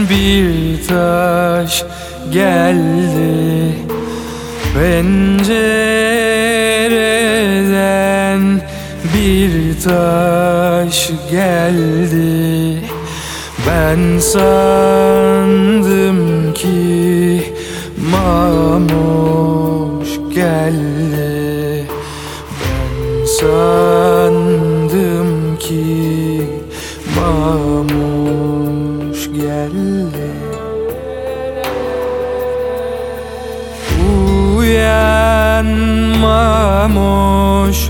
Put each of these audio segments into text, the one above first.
bir taş geldi pencereden, bir taş geldi. Ben sandım ki Mamoş geldi. Ben sandım ki Mamoş geldi. Uyan Mamoş,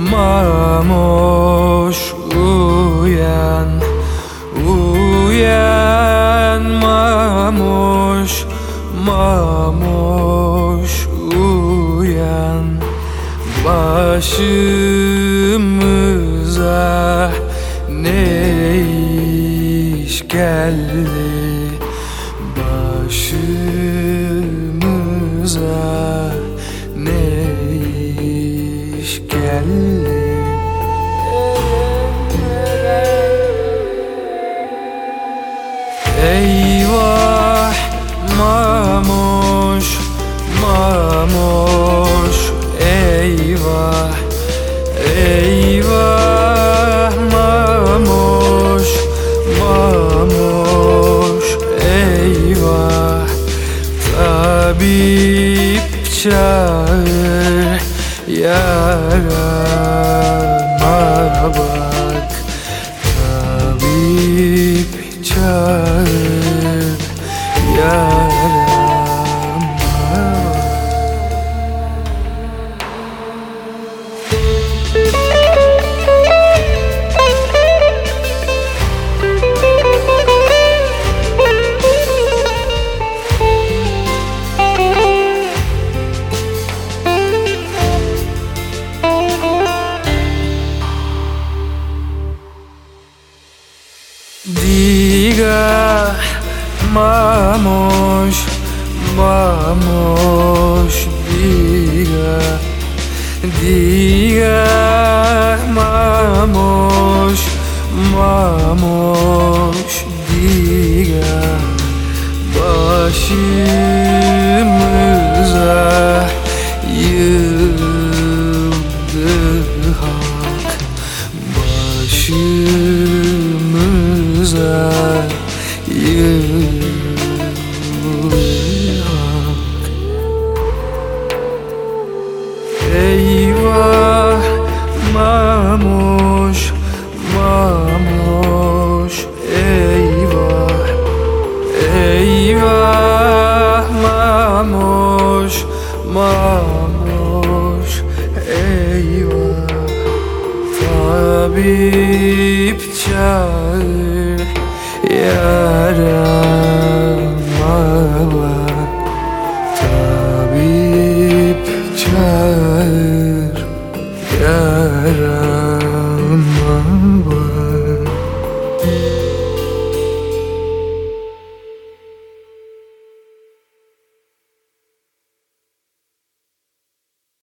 Mamoş uyan. Uyan Mamoş, Mamoş uyan. Başımıza ne iş geldi? Başımıza ne iş geldi? Eyvah Mamoş, Mamoş eyvah. Eyvah Mamoş, Mamoş eyvah. Tabip çağır, yarama bak. Tabip çağır, yarama bak. Diga Mamoş, Mamoş diga. Diga Mamoş, Mamoş diga. Başımıza yığıldı hak. Başımıza yığıldı hak. Eyvah Mamoş, Mamoş eyvah. Eyvah Mamoş, Mamoş eyvah. Tabip çağır, yara